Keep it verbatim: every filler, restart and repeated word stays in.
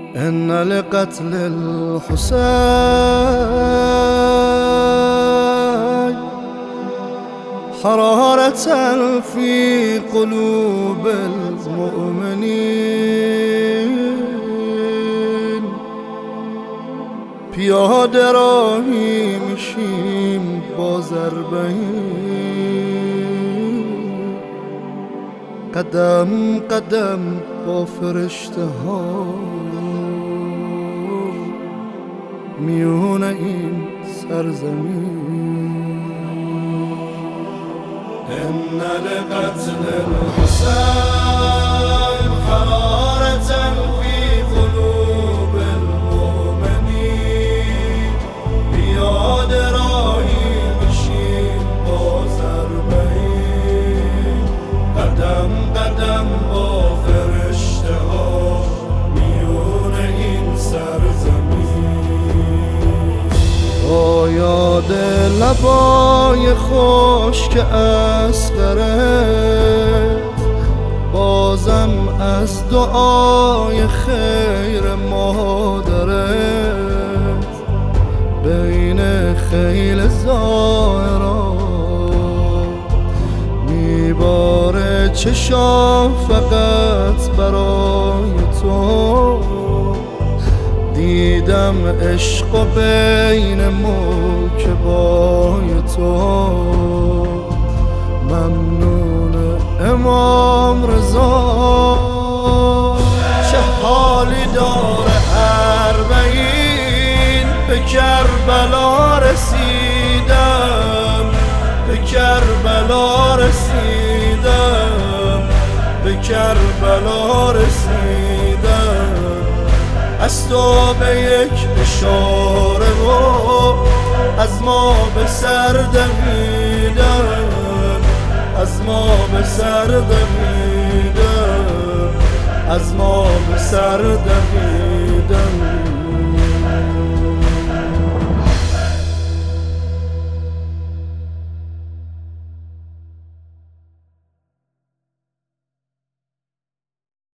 إن لقتل الحسين حرارة في قلوب المؤمنين. پیاده راهی میشیم با ضربه قدم قدم با فرشته ها میون این سرزمین. إن لقتل الحسين حرارة في قلوب المؤمنين. پیاده راهی میشیم با ضربه قدم قدم با فرشته ها میون این سرزمین. با یاد لبای خشک اصغرت بازم از دعای خیر مادرت بین خیل زائران میباره چشام فقط برای تو. دیدم عشق و بین موکبای تو. ممنون امام رضا چه حالی داره اربعین. به کربلا رسیدم به کربلا رسیدم به کربلا رسیدم. از تو به یک اشاره و از ما به سر دویدم از ما به سر دویدم از ما به سر دویدم.